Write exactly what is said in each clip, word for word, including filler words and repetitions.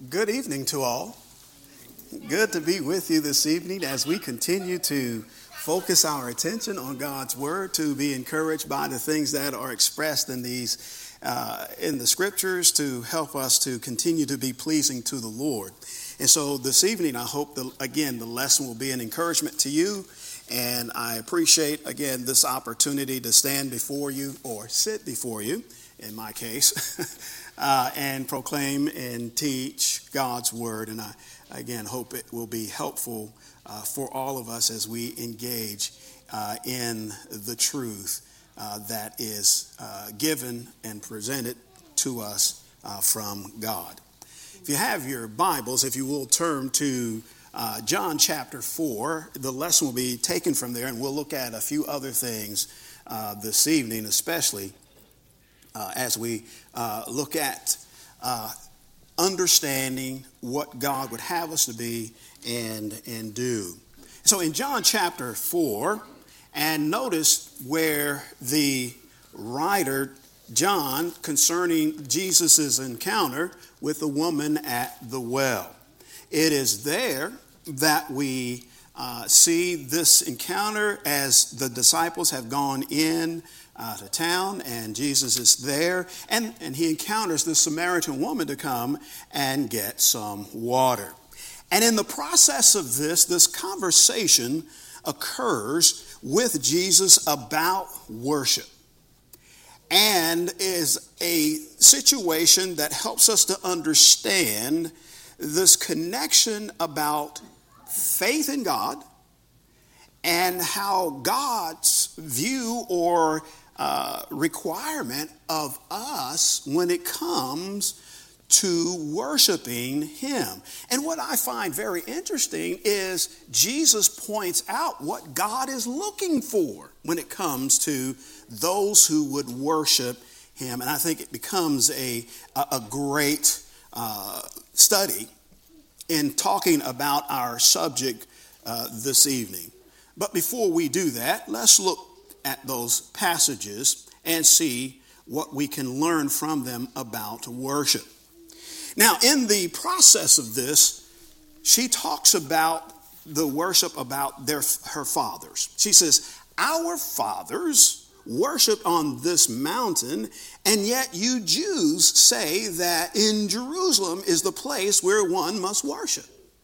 Good evening to all. Good to be with you this evening as we continue to focus our attention on God's Word, to be encouraged by the things that are expressed in these uh, in the Scriptures to help us to continue to be pleasing to the Lord. And so this evening, I hope that, again, the lesson will be an encouragement to you. And I appreciate, again, this opportunity to stand before you or sit before you, in my case, uh, and proclaim and teach God's Word. And I, again, hope it will be helpful uh, for all of us as we engage uh, in the truth uh, that is uh, given and presented to us uh, from God. If you have your Bibles, if you will turn to uh, John chapter four, the lesson will be taken from there, and we'll look at a few other things uh, this evening, especially uh, as we uh, look at uh, understanding what God would have us to be and, and do. So in John chapter four, and notice where the writer John, concerning Jesus' encounter with the woman at the well. It is there that we uh, see this encounter as the disciples have gone in uh, to town, and Jesus is there, and, and he encounters the Samaritan woman to come and get some water. And in the process of this, this conversation occurs with Jesus about worship. And is a situation that helps us to understand this connection about faith in God and how God's view or uh, requirement of us when it comes to worshiping him. And what I find very interesting is Jesus points out what God is looking for when it comes to those who would worship him. And I think it becomes a, a great uh, study in talking about our subject uh, this evening. But before we do that, let's look at those passages and see what we can learn from them about worship. Now, in the process of this, she talks about the worship about their her fathers. She says, our fathers worship on this mountain, and yet you Jews say that in Jerusalem is the place where one must worship.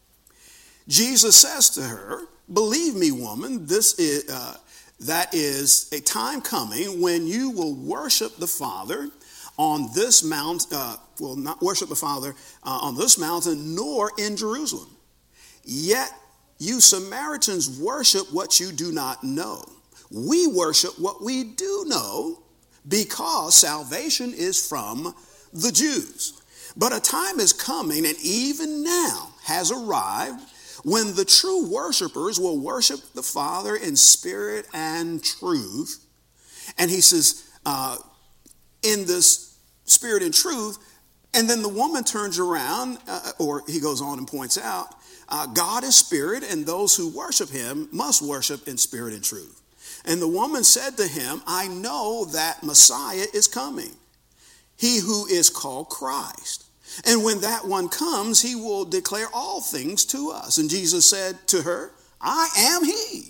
Jesus says to her, believe me, woman, this is uh, that is a time coming when you will worship the Father on this mount, uh, will not worship the Father uh, on this mountain, nor in Jerusalem. Yet you Samaritans worship what you do not know. We worship what we do know, because salvation is from the Jews. But a time is coming, and even now has arrived, when the true worshipers will worship the Father in spirit and truth. And he says, uh, in this spirit and truth, and then the woman turns around, uh, or he goes on and points out, uh, God is spirit, and those who worship him must worship in spirit and truth. And the woman said to him, I know that Messiah is coming, he who is called Christ. And when that one comes, he will declare all things to us. And Jesus said to her, I am he,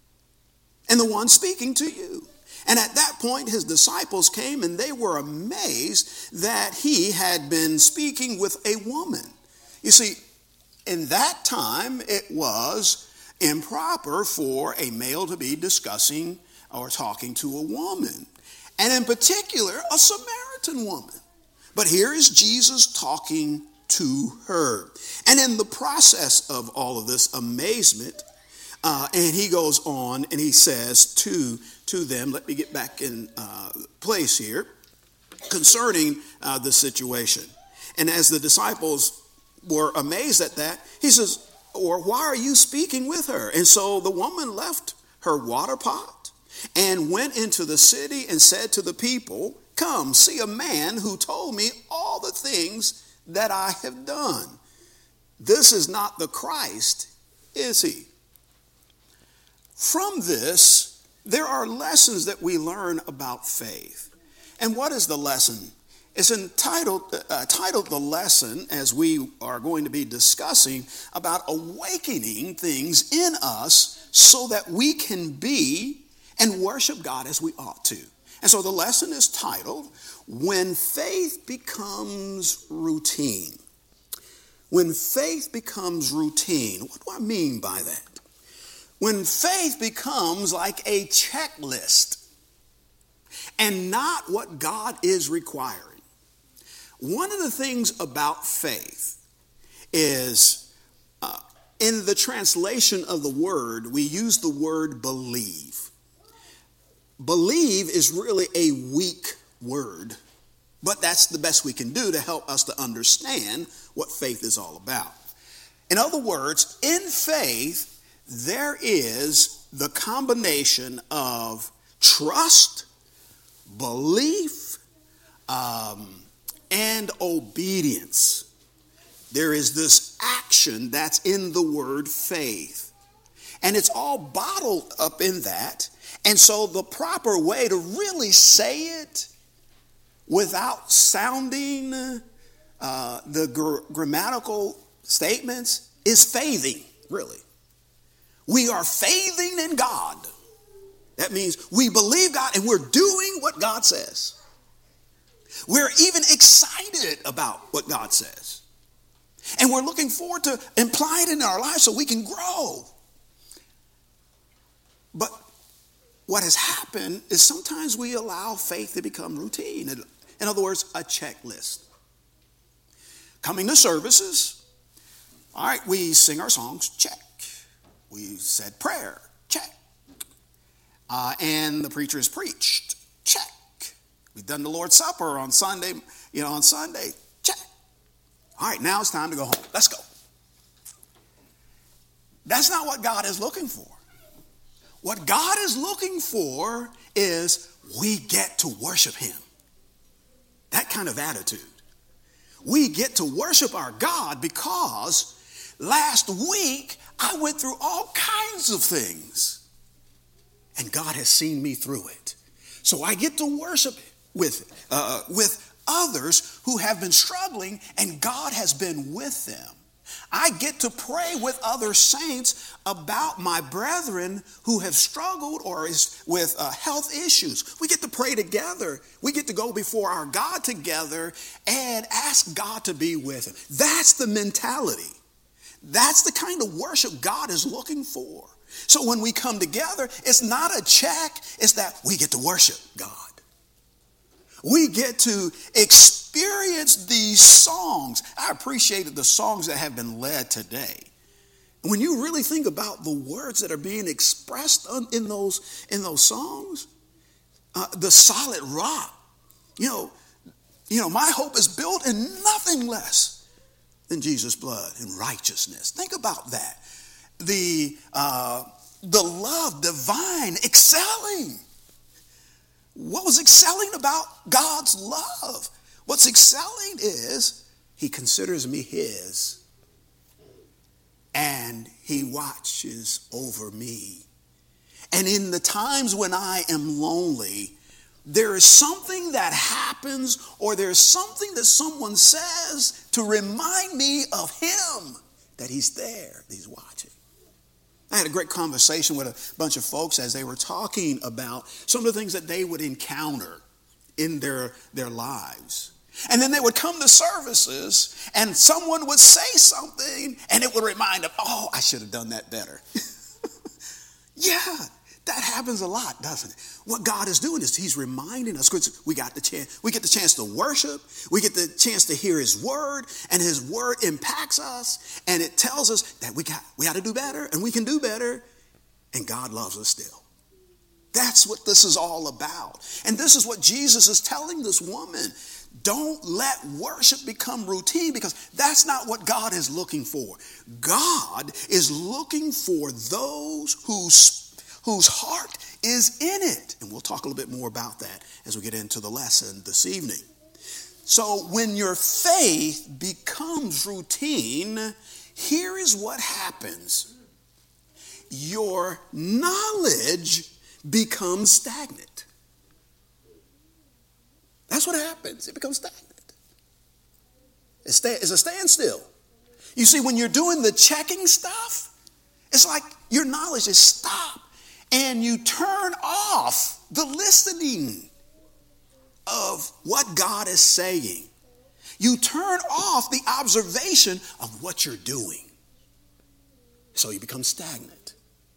and the one speaking to you. And at that point, his disciples came, and they were amazed that he had been speaking with a woman. You see, in that time, it was improper for a male to be discussing or talking to a woman, and in particular, a Samaritan woman. But here is Jesus talking to her. And in the process of all of this amazement, uh, and he goes on and he says to, to them, let me get back in uh, place here, concerning uh, the situation. And as the disciples were amazed at that, he says, or why are you speaking with her? And so the woman left her water pot and went into the city and said to the people, come, see a man who told me all the things that I have done. This is not the Christ, is he? From this, there are lessons that we learn about faith. And what is the lesson? It's entitled, uh, titled the lesson, as we are going to be discussing, about awakening things in us so that we can be and worship God as we ought to. And so the lesson is titled, When Faith Becomes Routine. When faith becomes routine. What do I mean by that? When faith becomes like a checklist and not what God is requiring. One of the things about faith is uh, in the translation of the word, we use the word believe. Believe is really a weak word, but that's the best we can do to help us to understand what faith is all about. In other words, in faith, there is the combination of trust, belief, um, and obedience. There is this action that's in the word faith. And it's all bottled up in that. And so the proper way to really say it without sounding uh, the gr- grammatical statements is faithing, really. We are faithing in God. That means we believe God and we're doing what God says. We're even excited about what God says. And we're looking forward to apply it in our lives so we can grow. But what has happened is sometimes we allow faith to become routine. In other words, a checklist. Coming to services, all right, we sing our songs, check. We said prayer, check. Uh, and the preacher has preached, check. We've done the Lord's Supper on Sunday, you know, on Sunday, check. All right, now it's time to go home. Let's go. That's not what God is looking for. What God is looking for is we get to worship him. That kind of attitude. We get to worship our God because last week I went through all kinds of things and God has seen me through it. So I get to worship with, uh, with others who have been struggling and God has been with them. I get to pray with other saints about my brethren who have struggled or is with uh, health issues. We get to pray together. We get to go before our God together and ask God to be with him. That's the mentality. That's the kind of worship God is looking for. So when we come together, it's not a check. It's that we get to worship God. We get to experience these songs. I appreciated the songs that have been led today. When you really think about the words that are being expressed in those, in those songs, uh, the solid rock, you know, you know, my hope is built in nothing less than Jesus' blood and righteousness. Think about that. The, uh, the love divine excelling. What was excelling about God's love? What's excelling is he considers me his and he watches over me. And in the times when I am lonely, there is something that happens or there's something that someone says to remind me of him, that he's there, that he's watching. I had a great conversation with a bunch of folks as they were talking about some of the things that they would encounter in their, their lives. And then they would come to services and someone would say something and it would remind them, oh, I should have done that better. Yeah, that happens a lot, doesn't it? What God is doing is he's reminding us, because we got the chance, we get the chance to worship, we get the chance to hear his word, and his word impacts us, and it tells us that we got we got to do better, and we can do better, and God loves us still. That's what this is all about. And this is what Jesus is telling this woman. Don't let worship become routine, because that's not what God is looking for. God is looking for those whose whose heart is in it. And we'll talk a little bit more about that as we get into the lesson this evening. So when your faith becomes routine, here is what happens. Your knowledge becomes stagnant. That's what happens. It becomes stagnant. It's a standstill. You see, when you're doing the checking stuff, it's like your knowledge is stopped and you turn off the listening of what God is saying. You turn off the observation of what you're doing. So you become stagnant.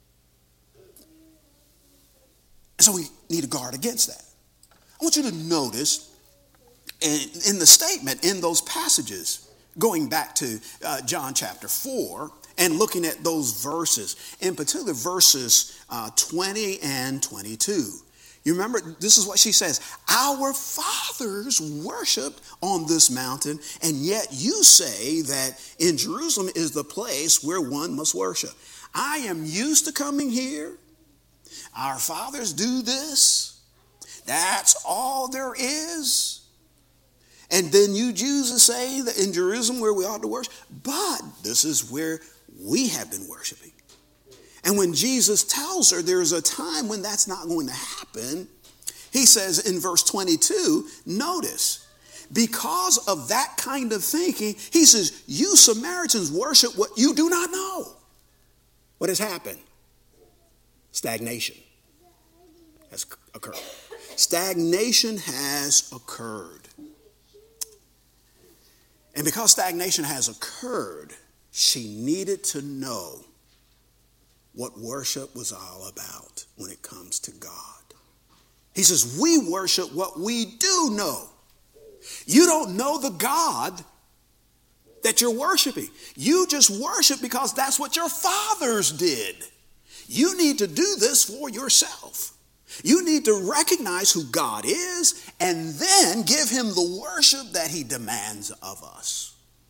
And so we need to guard against that. I want you to notice in, in the statement, in those passages, going back to uh, John chapter four and looking at those verses, in particular verses uh, twenty and twenty-two. You remember, this is what she says. Our fathers worshiped on this mountain, and yet you say that in Jerusalem is the place where one must worship. I am used to coming here. Our fathers do this. That's all there is. And then you Jews say that in Jerusalem where we ought to worship. But this is where we have been worshiping. And when Jesus tells her there's a time when that's not going to happen, he says in verse twenty-two, notice, because of that kind of thinking, he says, you Samaritans worship what you do not know. What has happened? Stagnation has occurred. Stagnation has occurred. And because stagnation has occurred, she needed to know what worship was all about when it comes to God. He says, we worship what we do know. You don't know the God that you're worshiping. You just worship because that's what your fathers did. You need to do this for yourself. You need to recognize who God is and then give him the worship that he demands of us.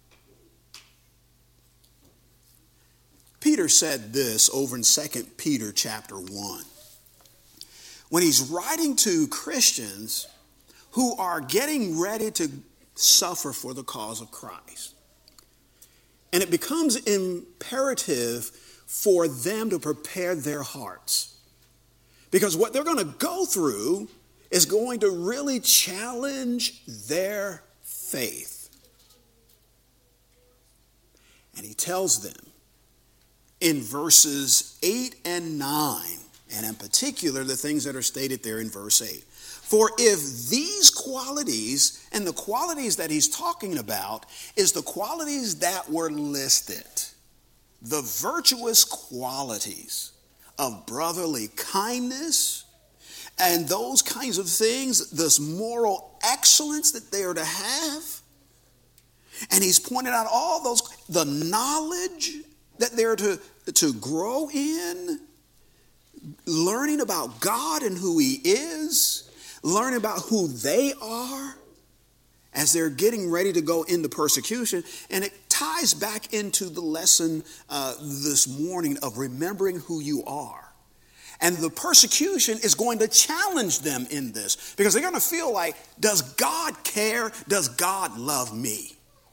Peter said this over in Second Peter chapter one. When he's writing to Christians who are getting ready to suffer for the cause of Christ. And it becomes imperative for them to prepare their hearts. Because what they're going to go through is going to really challenge their faith. And he tells them in verses eight and nine, and in particular the things that are stated there in verse eight. For if these qualities, and the qualities that he's talking about is the qualities that were listed, the virtuous qualities of brotherly kindness and those kinds of things, this moral excellence that they are to have. And he's pointed out all those, the knowledge that they're to, to grow in, learning about God and who he is, learning about who they are as they're getting ready to go into persecution. And it ties back into the lesson uh, this morning of remembering who you are. And the persecution is going to challenge them in this because they're going to feel like, does God care? Does God love me?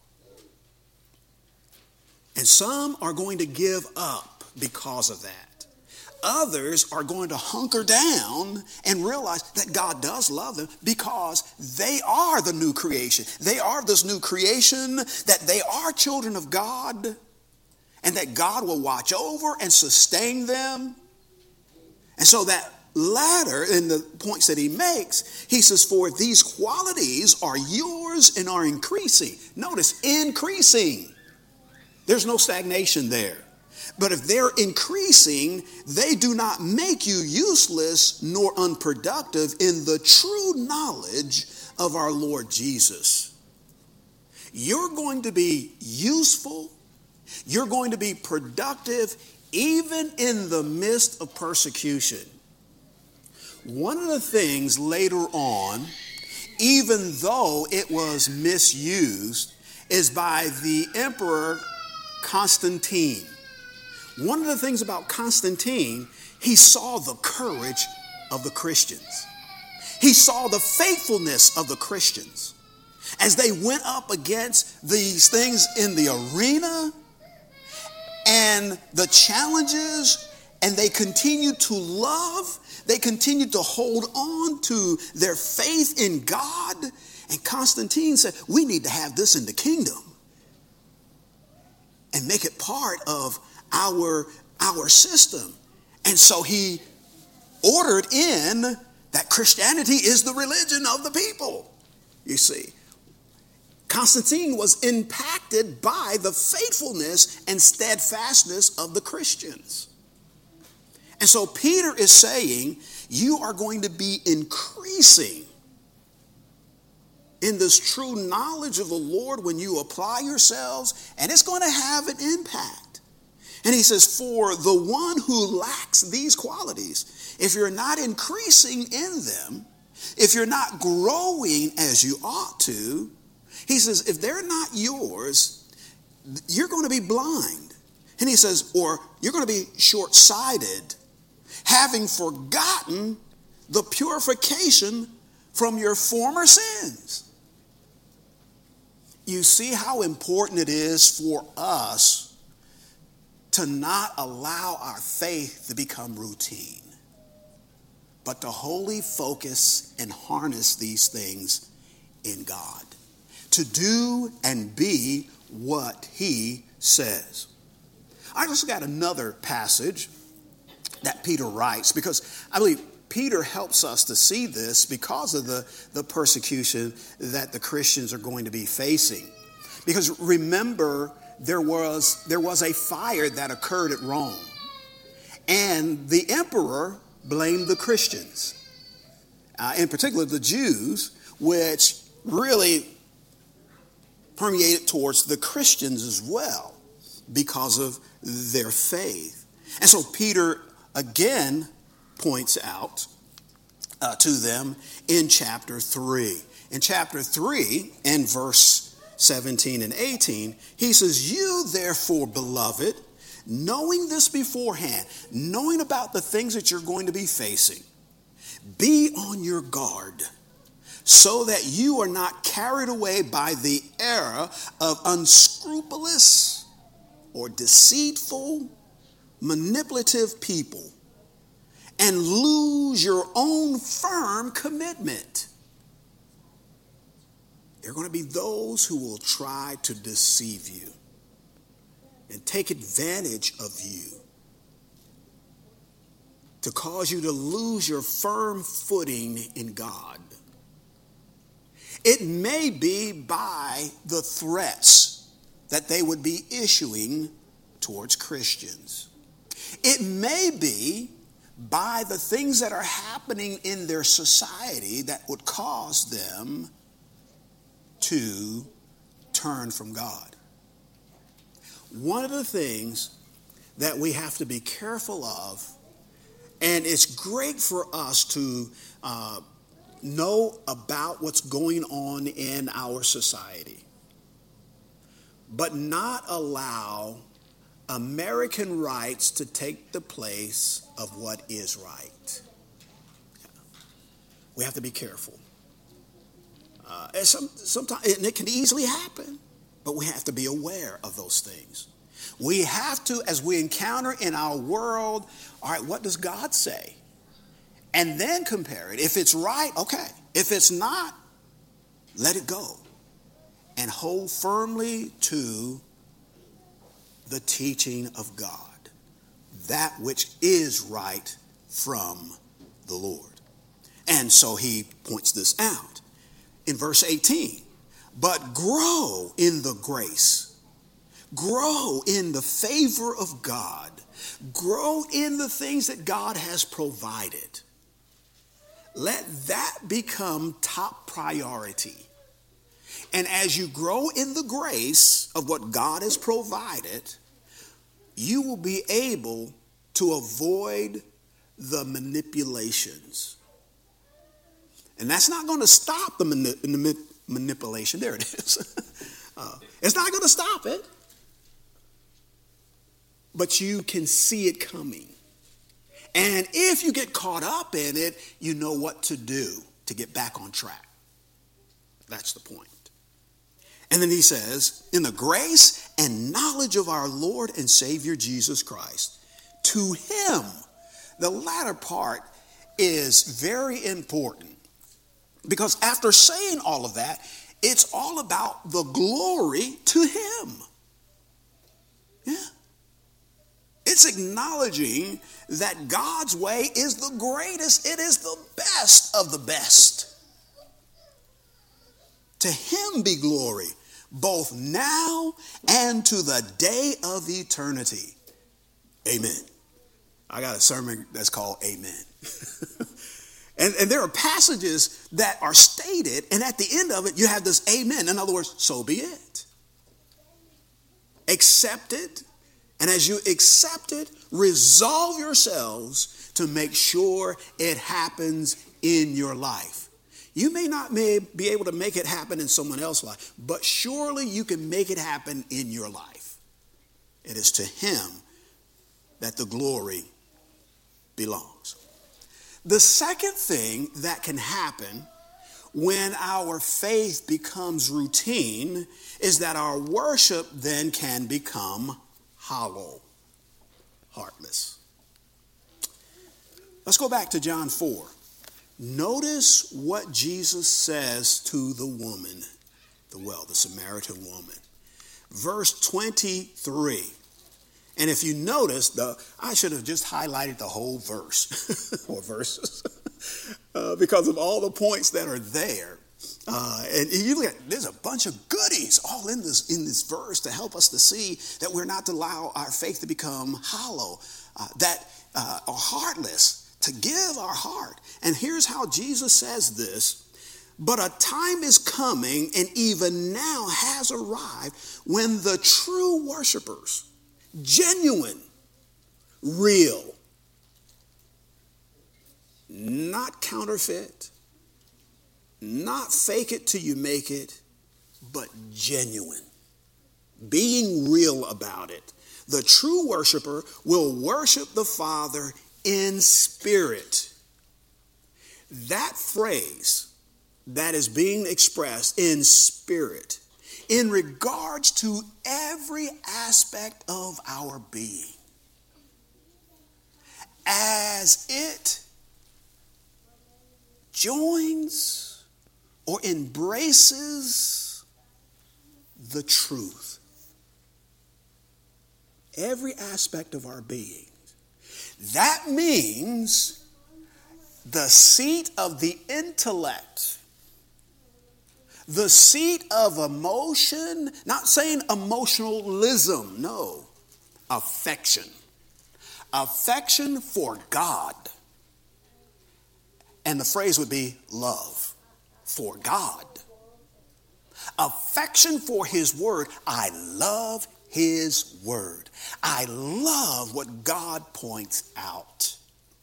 And some are going to give up because of that. Others are going to hunker down and realize that God does love them because they are the new creation. They are this new creation, that they are children of God, and that God will watch over and sustain them. And so that latter, in the points that he makes, he says, for these qualities are yours and are increasing. Notice, increasing. There's no stagnation there. But if they're increasing, they do not make you useless nor unproductive in the true knowledge of our Lord Jesus. You're going to be useful. You're going to be productive even in the midst of persecution. One of the things later on, even though it was misused, is by the Emperor Constantine. One of the things about Constantine, he saw the courage of the Christians. He saw the faithfulness of the Christians as they went up against these things in the arena and the challenges, and they continued to love, they continued to hold on to their faith in God. And Constantine said, we need to have this in the kingdom. and make it part of our, our system. And so he ordered in that Christianity is the religion of the people, you see. Constantine was impacted by the faithfulness and steadfastness of the Christians. And so Peter is saying, you are going to be increasing in this true knowledge of the Lord when you apply yourselves, and it's going to have an impact. And he says, for the one who lacks these qualities, if you're not increasing in them, if you're not growing as you ought to, he says, if they're not yours, you're going to be blind. And he says, or you're going to be short-sighted, having forgotten the purification from your former sins. You see how important it is for us to not allow our faith to become routine, but to wholly focus and harness these things in God, to do and be what he says. I just got another passage that Peter writes, because I believe Peter helps us to see this because of the, the persecution that the Christians are going to be facing. Because remember, there was, there was a fire that occurred at Rome, and the emperor blamed the Christians, uh, in particular the Jews, which really permeated towards the Christians as well because of their faith. And so Peter again points out uh, to them in chapter three. In chapter three, in verse seventeen and eighteen, he says, you therefore, beloved, knowing this beforehand, knowing about the things that you're going to be facing, be on your guard, so that you are not carried away by the error of unscrupulous or deceitful, manipulative people, and lose your own firm commitment. There are going to be those who will try to deceive you and take advantage of you to cause you to lose your firm footing in God. It may be by the threats that they would be issuing towards Christians. It may be by the things that are happening in their society that would cause them to turn from God. One of the things that we have to be careful of, and it's great for us to uh, know about what's going on in our society, but not allow American rights to take the place of what is right. We have to be careful. Uh, and some, sometimes, and it can easily happen, but we have to be aware of those things. We have to, as we encounter in our world, all right, what does God say? And then compare it. If it's right, okay. If it's not, let it go. And hold firmly to the teaching of God, that which is right from the Lord. And so he points this out in verse eighteen. But grow in the grace, grow in the favor of God, grow in the things that God has provided. Let that become top priority. And as you grow in the grace of what God has provided, you will be able to avoid the manipulations. And that's not going to stop the mani- manipulation. There it is. uh, it's not going to stop it. But you can see it coming. And if you get caught up in it, you know what to do to get back on track. That's the point. And then he says, in the grace and knowledge of our Lord and Savior Jesus Christ, to him, the latter part is very important. Because after saying all of that, it's all about the glory to him. It's acknowledging that God's way is the greatest. It is the best of the best. To him be glory, both now and to the day of eternity. Amen. I got a sermon that's called Amen. and, and there are passages that are stated, and at the end of it, you have this amen. In other words, so be it. Accept it. And as you accept it, resolve yourselves to make sure it happens in your life. You may not may be able to make it happen in someone else's life, but surely you can make it happen in your life. It is to him that the glory belongs. The second thing that can happen when our faith becomes routine is that our worship then can become hollow, heartless. Let's go back to John four. Notice what Jesus says to the woman, the well, the Samaritan woman. Verse twenty-three. And if you notice, the I should have just highlighted the whole verse or verses uh, because of all the points that are there. Uh, and you look at, there's a bunch of goodies all in this in this verse to help us to see that we're not to allow our faith to become hollow, uh, that uh, are heartless, to give our heart. And here's how Jesus says this: but a time is coming, and even now has arrived, when the true worshipers, genuine, real, not counterfeit, not fake it till you make it, but genuine, being real about it. The true worshiper will worship the Father in spirit. That phrase that is being expressed in spirit in regards to every aspect of our being, as it joins or embraces the truth. Every aspect of our being. That means the seat of the intellect, the seat of emotion, not saying emotionalism, no, affection. Affection for God. And the phrase would be love for God. Affection for his word. I love his word. I love what God points out.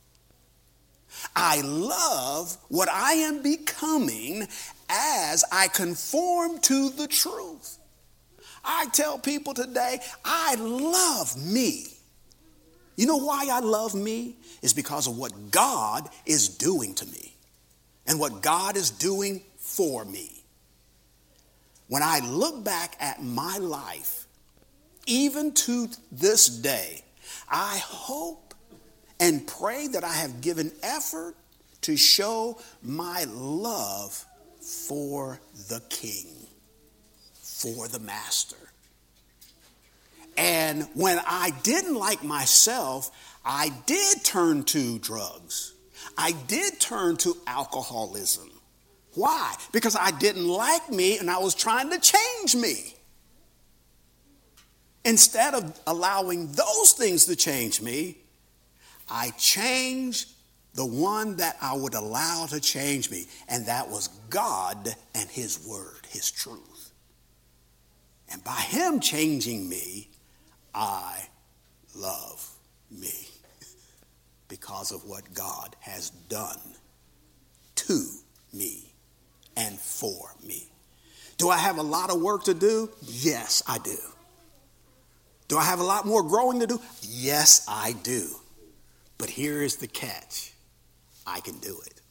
I love what I am becoming as I conform to the truth. I tell people today, I love me. You know why I love me? It's because of what God is doing to me and what God is doing for me. When I look back at my life, even to this day, I hope and pray that I have given effort to show my love for the King, for the Master. And when I didn't like myself, I did turn to drugs. I did turn to alcoholism. Why? Because I didn't like me and I was trying to change me. Instead of allowing those things to change me, I changed the one that I would allow to change me, and that was God and his word, his truth. And by him changing me, I love me because of what God has done to me and for me. Do I have a lot of work to do? Yes, I do. Do I have a lot more growing to do? Yes, I do. But here is the catch. I can do it.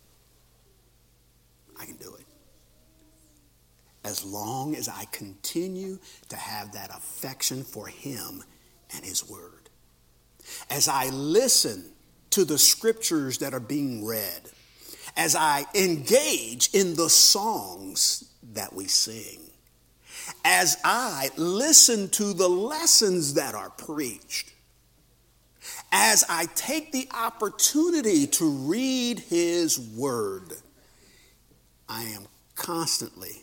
I can do it. As long as I continue to have that affection for him and his word. As I listen to the scriptures that are being read. As I engage in the songs that we sing. As I listen to the lessons that are preached. as I take the opportunity to read his word, I am constantly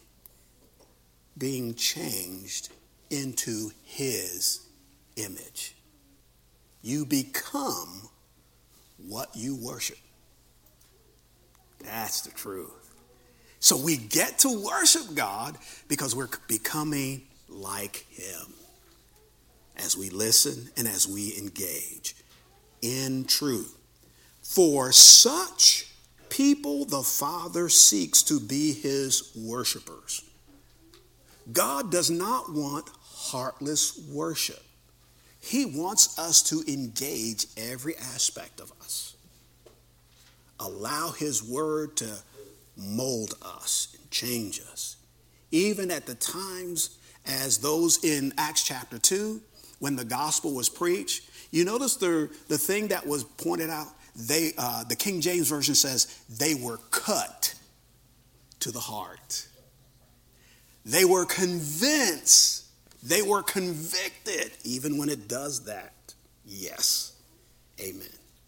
being changed into his image. You become what you worship. That's the truth. So we get to worship God because we're becoming like him as we listen and as we engage in truth. For such people the Father seeks to be his worshipers. God does not want heartless worship. He wants us to engage every aspect of us. Allow his word to mold us and change us. Even at the times as those in Acts chapter two, when the gospel was preached, you notice the, the thing that was pointed out, they uh, the King James Version says they were cut to the heart. They were convinced. They were convicted, even when it does that. Yes. Amen.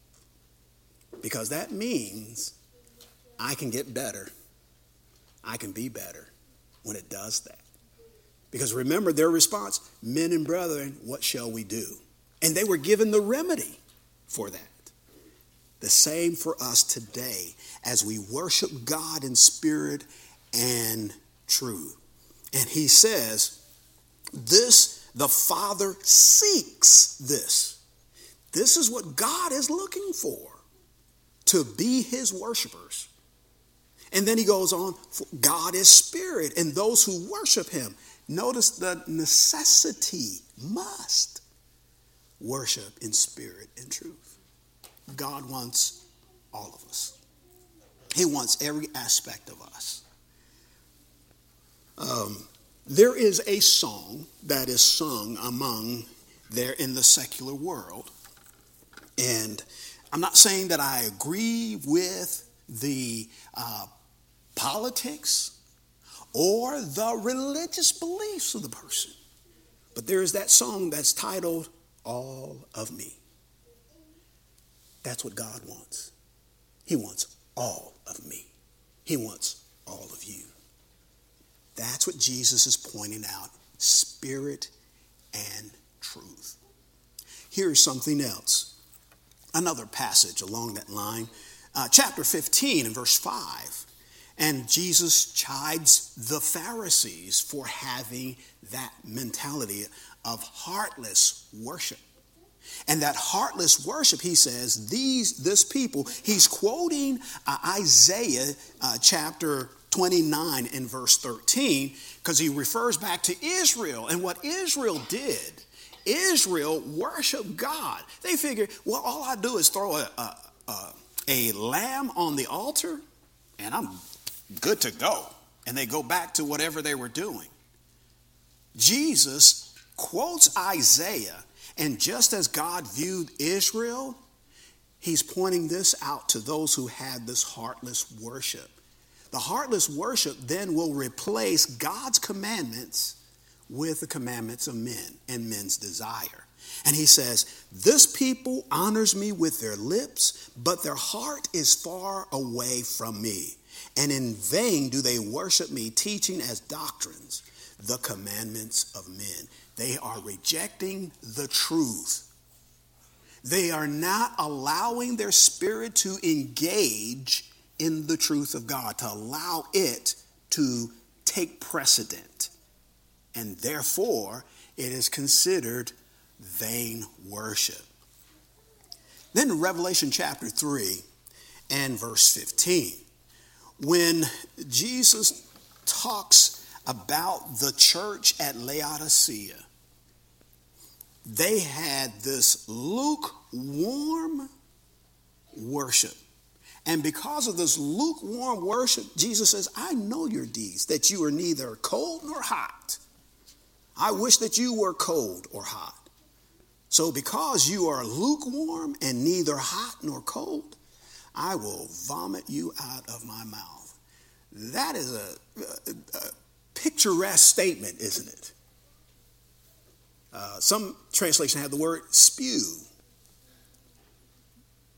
Because that means I can get better. I can be better when it does that. Because remember their response, men and brethren, what shall we do? And they were given the remedy for that. The same for us today as we worship God in spirit and truth. And he says, this, the Father seeks this. This is what God is looking for, to be his worshipers. And then he goes on, God is spirit, and those who worship him, notice the necessity, must worship in spirit and truth. God wants all of us. He wants every aspect of us. Um, there is a song that is sung among there in the secular world. And I'm not saying that I agree with the uh, politics or the religious beliefs of the person. But there is that song that's titled, All of Me. That's what God wants. He wants all of me. He wants all of you. That's what Jesus is pointing out, spirit and truth. Here's something else. Another passage along that line, uh, chapter fifteen and verse five. And Jesus chides the Pharisees for having that mentality of heartless worship. And that heartless worship, he says, these this people, he's quoting uh, Isaiah uh, chapter twenty-nine and verse thirteen, because he refers back to Israel and what Israel did. Israel worshiped God. They figured, well, all I do is throw a, a, a, a lamb on the altar and I'm good to go. And they go back to whatever they were doing. Jesus quotes Isaiah, and just as God viewed Israel, he's pointing this out to those who had this heartless worship. The heartless worship then will replace God's commandments with the commandments of men and men's desire. And he says, this people honors me with their lips, but their heart is far away from me. And in vain do they worship me, teaching as doctrines the commandments of men. They are rejecting the truth. They are not allowing their spirit to engage in the truth of God, to allow it to take precedent. And therefore, it is considered vain worship. Then in Revelation chapter three and verse fifteen, when Jesus talks about the church at Laodicea, they had this lukewarm worship. And because of this lukewarm worship, Jesus says, I know your deeds, that you are neither cold nor hot. I wish that you were cold or hot. So because you are lukewarm and neither hot nor cold, I will vomit you out of my mouth. That is a, a, a picturesque statement, isn't it? Uh, some translations have the word spew.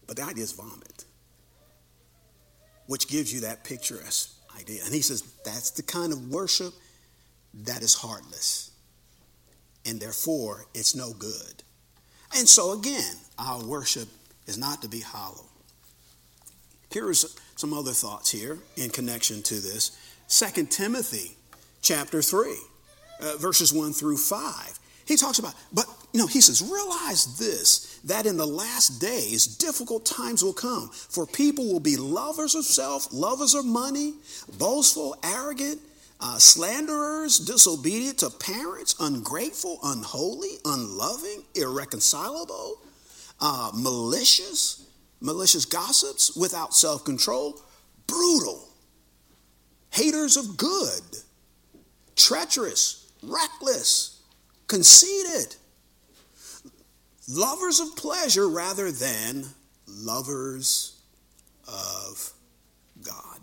but the idea is vomit, which gives you that picturesque idea. And he says that's the kind of worship that is heartless, and therefore it's no good. And so again, our worship is not to be hollow. Here's some other thoughts here in connection to this. Second Timothy chapter three, uh, verses one through five. He talks about, but you know, he says, realize this, that in the last days, difficult times will come, for people will be lovers of self, lovers of money, boastful, arrogant, uh, slanderers, disobedient to parents, ungrateful, unholy, unloving, irreconcilable, uh, malicious, malicious gossips, without self-control, brutal, haters of good, treacherous, reckless, conceited, lovers of pleasure rather than lovers of God.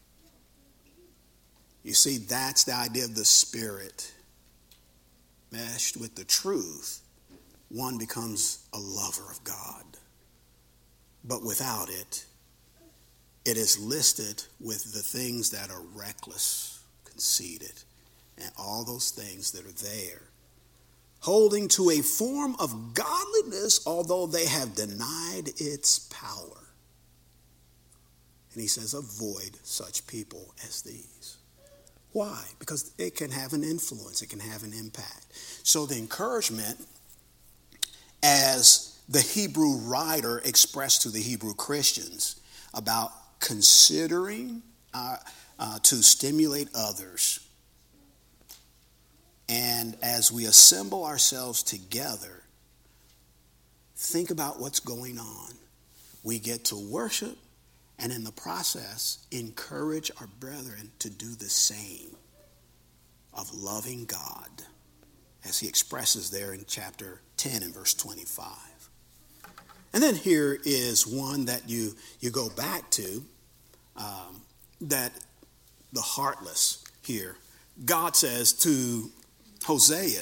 You see, that's the idea of the Spirit meshed with the truth. One becomes a lover of God. But without it, it is listed with the things that are reckless, conceited, and all those things that are there, holding to a form of godliness, although they have denied its power. And he says, avoid such people as these. Why? Because it can have an influence, it can have an impact. So the encouragement, as the Hebrew writer expressed to the Hebrew Christians about considering uh, uh, to stimulate others, and as we assemble ourselves together, think about what's going on. We get to worship, and in the process, encourage our brethren to do the same of loving God, as he expresses there in chapter ten and verse twenty-five. And then here is one that you, you go back to, um, that the heartless here. God says to Hosea,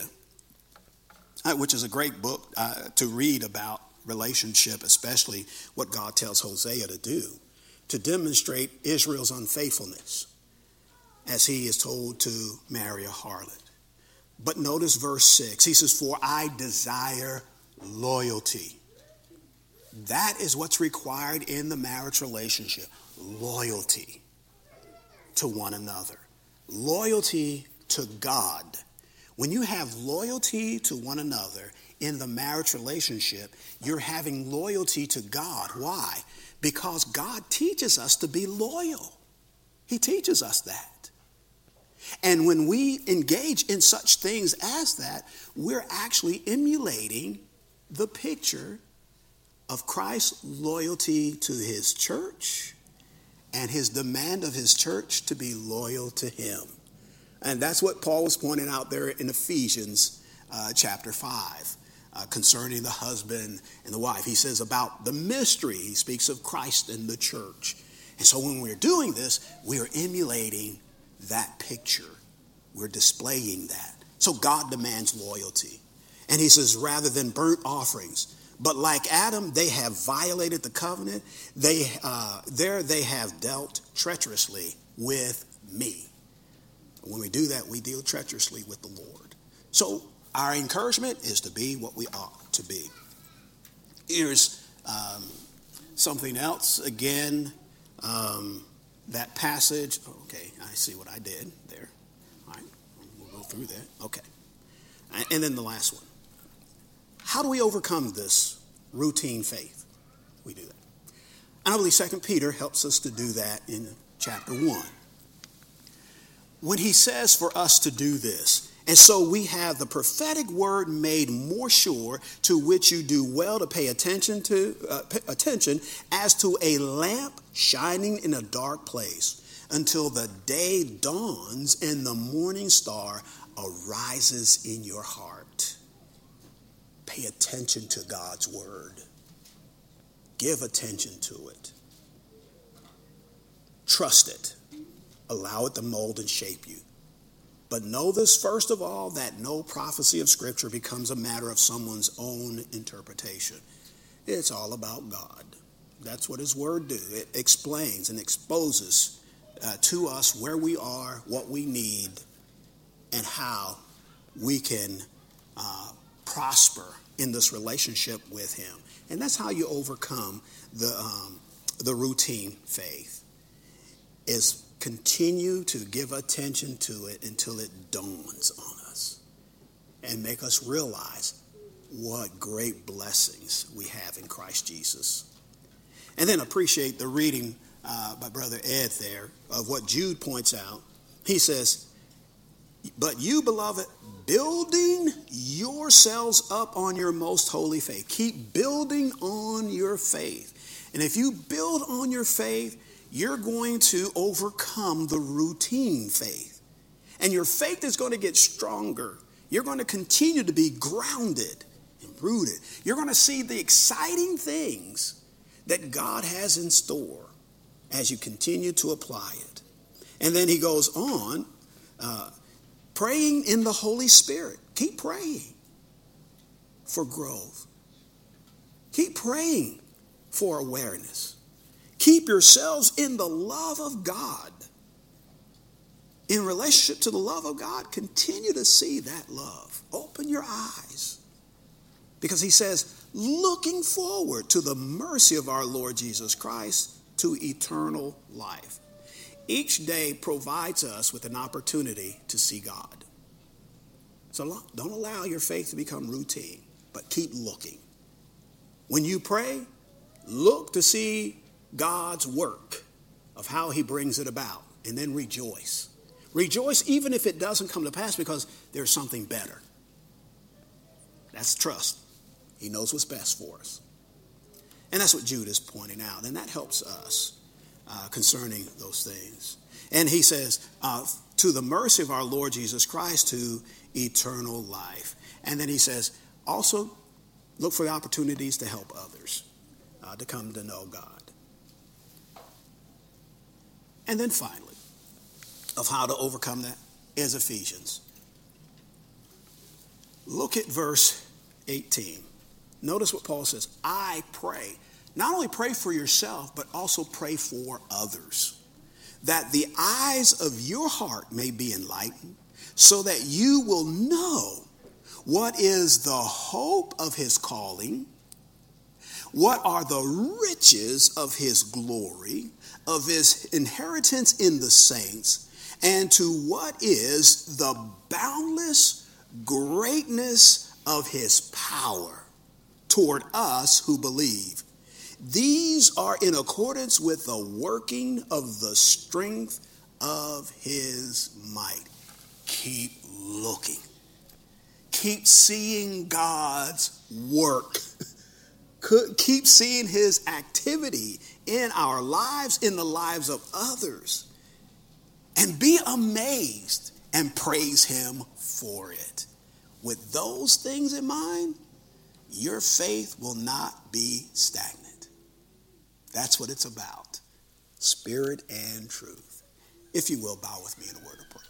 which is a great book uh, to read about relationship, especially what God tells Hosea to do, to demonstrate Israel's unfaithfulness, as he is told to marry a harlot. But notice verse six. He says, for I desire loyalty. That is what's required in the marriage relationship. Loyalty to one another. Loyalty to God. When you have loyalty to one another in the marriage relationship, you're having loyalty to God. Why? Because God teaches us to be loyal. He teaches us that. And when we engage in such things as that, we're actually emulating the picture of Christ's loyalty to his church and his demand of his church to be loyal to him. And that's what Paul was pointing out there in Ephesians uh, chapter five uh, concerning the husband and the wife. He says about the mystery. He speaks of Christ and the church. And so when we're doing this, we are emulating that picture. We're displaying that. So God demands loyalty. And he says, rather than burnt offerings, but like Adam, they have violated the covenant. They uh, there they have dealt treacherously with me. When we do that, we deal treacherously with the Lord. So our encouragement is to be what we ought to be. Here's um, something else. Again, um, that passage. Okay, I see what I did there. All right, we'll go through that. Okay. And then the last one. How do we overcome this routine faith? We do that. And I believe Second Peter helps us to do that in chapter one. When he says for us to do this, and so we have the prophetic word made more sure, to which you do well to pay attention to uh, pay attention as to a lamp shining in a dark place, until the day dawns and the morning star arises in your heart. Pay attention to God's word. Give attention to it. Trust it. Allow it to mold and shape you. But know this, first of all, that no prophecy of Scripture becomes a matter of someone's own interpretation. It's all about God. That's what his word do. It explains and exposes uh, to us where we are, what we need, and how we can uh, prosper in this relationship with him. And that's how you overcome the um, the routine faith, is continue to give attention to it until it dawns on us and make us realize what great blessings we have in Christ Jesus. And then appreciate the reading uh, by Brother Ed there of what Jude points out. He says, but you, beloved, building yourselves up on your most holy faith. Keep building on your faith. And if you build on your faith, you're going to overcome the routine faith. And your faith is going to get stronger. You're going to continue to be grounded and rooted. You're going to see the exciting things that God has in store as you continue to apply it. And then he goes on, uh, praying in the Holy Spirit. Keep praying for growth. Keep praying for awareness. Keep yourselves in the love of God. In relationship to the love of God, continue to see that love. Open your eyes. Because he says, looking forward to the mercy of our Lord Jesus Christ to eternal life. Each day provides us with an opportunity to see God. So don't allow your faith to become routine, but keep looking. When you pray, look to see God's work of how he brings it about, and then rejoice. Rejoice even if it doesn't come to pass, because there's something better. That's trust. He knows what's best for us. And that's what Jude is pointing out, and that helps us uh, concerning those things. And he says, uh, to the mercy of our Lord Jesus Christ, to eternal life. And then he says, also look for the opportunities to help others uh, to come to know God. And then finally, of how to overcome that is Ephesians. Look at verse eighteen. Notice what Paul says. I pray. Not only pray for yourself, but also pray for others, that the eyes of your heart may be enlightened, so that you will know what is the hope of his calling, what are the riches of his glory, of his inheritance in the saints, and to what is the boundless greatness of his power toward us who believe. These are in accordance with the working of the strength of his might. Keep looking. Keep seeing God's work. Keep seeing his activity in our lives, in the lives of others. And be amazed and praise him for it. With those things in mind, your faith will not be stagnant. That's what it's about. Spirit and truth. If you will, bow with me in a word of prayer.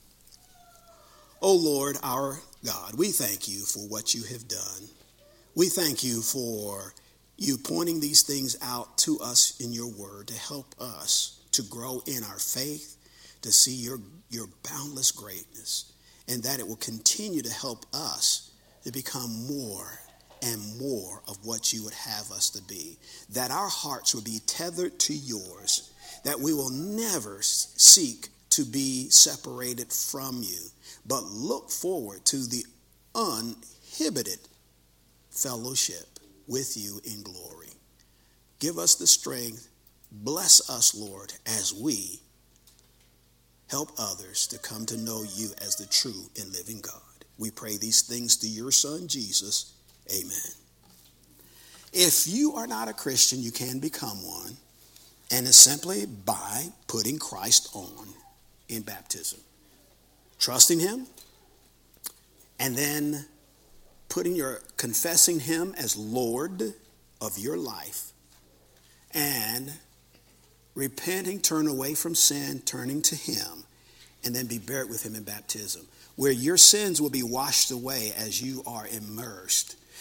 Oh Lord, our God, we thank you for what you have done. We thank you for you pointing these things out to us in your word to help us to grow in our faith, to see your, your boundless greatness, and that it will continue to help us to become more and more of what you would have us to be, that our hearts will be tethered to yours, that we will never seek to be separated from you, but look forward to the uninhibited fellowship with you in glory. Give us the strength. Bless us, Lord, as we help others to come to know you as the true and living God. We pray these things through your Son, Jesus. Amen. If you are not a Christian, you can become one, and it's simply by putting Christ on in baptism. Trusting him, and then putting your, confessing him as Lord of your life, and repenting, turn away from sin, turning to him, and then be buried with him in baptism, where your sins will be washed away as you are immersed.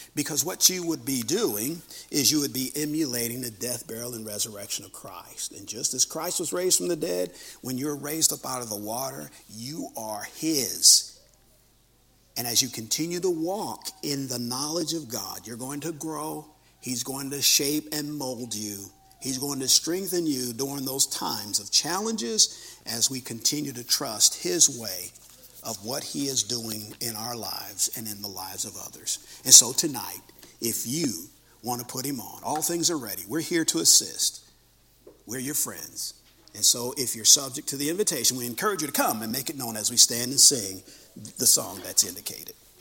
Because what you would be doing is you would be emulating the death, burial, and resurrection of Christ. And just as Christ was raised from the dead, when you're raised up out of the water, you are his. And as you continue to walk in the knowledge of God, you're going to grow. He's going to shape and mold you. He's going to strengthen you during those times of challenges as we continue to trust his way of what he is doing in our lives and in the lives of others. And so tonight, if you want to put him on, all things are ready. We're here to assist. We're your friends. And so if you're subject to the invitation, we encourage you to come and make it known as we stand and sing the song that's indicated.